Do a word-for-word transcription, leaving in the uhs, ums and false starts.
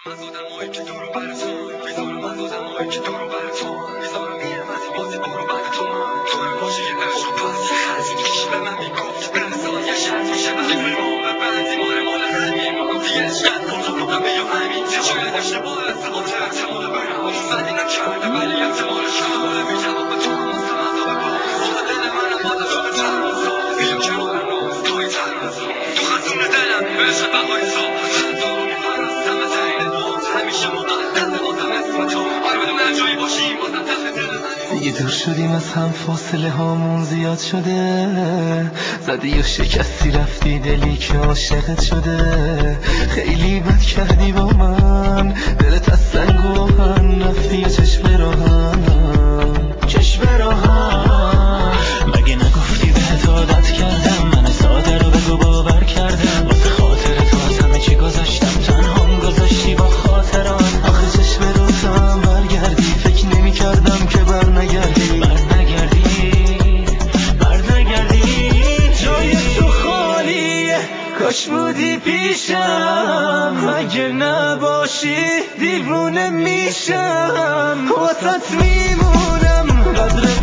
از آدمایی که دور و براتون میذارم، از آدمایی که دور و براتون میذارم نیمتی بازی برو بعد تو من تو باشی یه عشق پس یه خط میکشی به من میگفت برسان یه شرط میشه وقتی ما و بندی مال مال همین ما هم دیگه عشقت کن تو بودم بیا همین شاید اشتباه استفاده احتمال برم بدی نکرده ولی احتمالش کماله میجواب به تو هم هستم عذاب با خود دل منم باز شده ترمزا بیا کنار ناز توی ترمزا تو خزون دلم عشق بهاری سا تو رو میپرستم تعیین دوت همیشه مقدم بازم اسم تو آره بدون هر جایی باشیم بازم ته دل من دیگه دور شدیم از هم فاصله هامون زیاد شده زدی و شکستی رفتی دلی که عاشقت شده خیلی بد کردی با من دلت از سنگ و آهن رفتی و چشم راهم چشم راهم مگه نگفتی بهت عادت کردم من ساده رو بگو باور کردم واسه خاطر تو از همه چی گذاشتم تنهام گذاشتی با خاطران آخه چشم روزم برگردی فکر نمی کردم که بر نگردی بر نگردی بر نگردی جای تو خالیه کاش بودی پیشم اگه نباشی دیوونه میشم واسط میمونم قدر